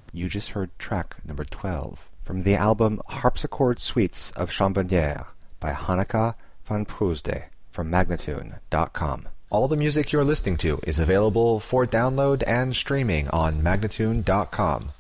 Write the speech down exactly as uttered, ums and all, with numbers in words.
You just heard track number twelve from the album Harpsichord Suites of Chambonnière by Hanneke van Proosde from Magnatune dot com. All the music you're listening to is available for download and streaming on Magnatune dot com.